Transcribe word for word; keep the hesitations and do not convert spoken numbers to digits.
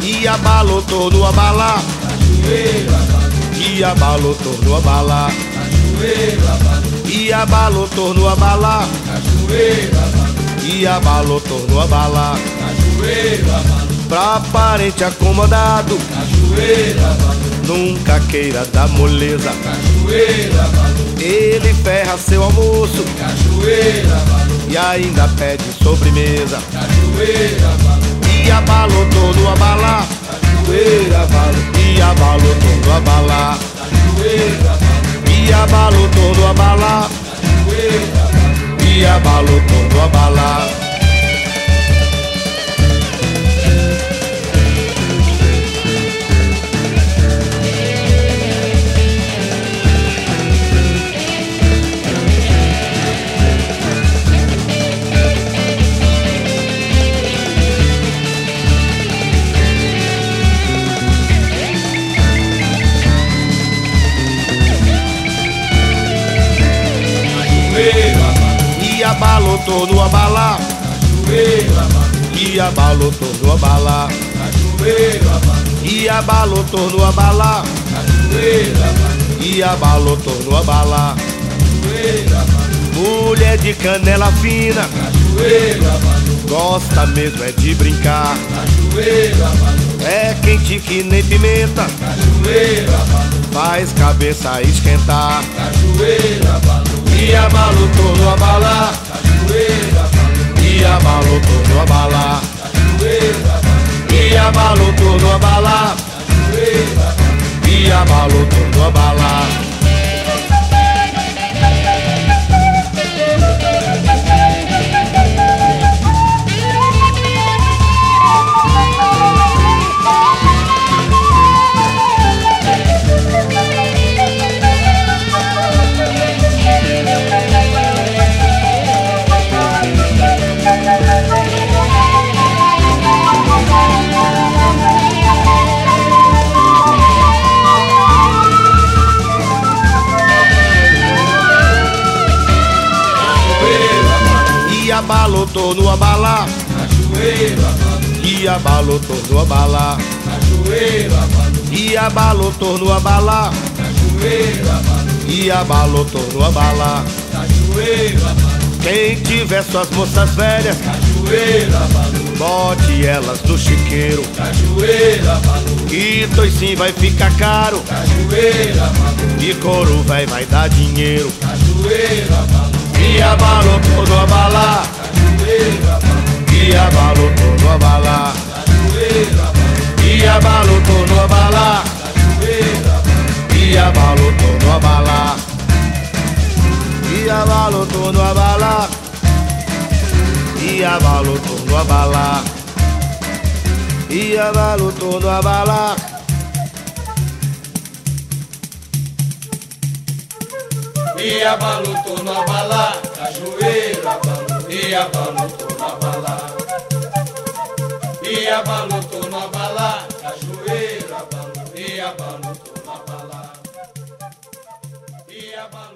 E abalou todo abalar, cachoeira abalou, e abalou todo abalar, cachoeira abalou, e abalou todo abalar, cachoeira abalou, e abalou todo abalar. cachoeira abalou, Pra parente acomodado, cachoeira abalou, nunca queira dar moleza. cachoeira abalou, Ele ferra seu almoço cachoeira abalou, e ainda pede sobremesa. cachoeira abalou, E abalou todo abalar, cachoeira abalou, e abalou todo abalar, cachoeira abalou, e abalou todo abalar, cachoeira abalou. e abalou todo abalar. E abalou todo abalar, Cachoeira abalou, e abalou todo abalar, cachoeira abalou, e abalou todo abalar, cachoeira abalou, e abalou todo abalar. cachoeira abalou, Mulher de canela fina, cachoeira abalou, gosta mesmo é de brincar. cachoeira abalou, É quente que nem pimenta, cachoeira abalou, faz cabeça esquentar. cachoeira abalou, E abalou todo abalar, cachoeira abalou, e abalou todo abalar, cachoeira abalou, e abalou todo abalar, cachoeira abalou. e abalou todo abalar. E abalou todo abalar, Cachoeira abalou, e abalou todo abalar, cachoeira abalou, e abalou todo abalar, cachoeira abalou, e abalou todo abalar. cachoeira abalou, Quem tiver suas moças velhas, cachoeira abalou, bote elas no chiqueiro, cachoeira abalou, que toicinho vai ficar caro, cachoeira abalou, e couro vai, vai dar dinheiro. cachoeira abalou, E abalou todo abalar, cachoeira abalou, e abalou todo abalar, cachoeira abalou, e abalou todo abalar, cachoeira abalou, e abalou todo abalar, e abalou todo abalar, e abalou todo abalar, e abalou todo abalar. e abalou todo abalar, cachoeira abalou, e abalou todo abalar, e abalou todo abalar, cachoeira abalou, e abalou todo abalar, e abalou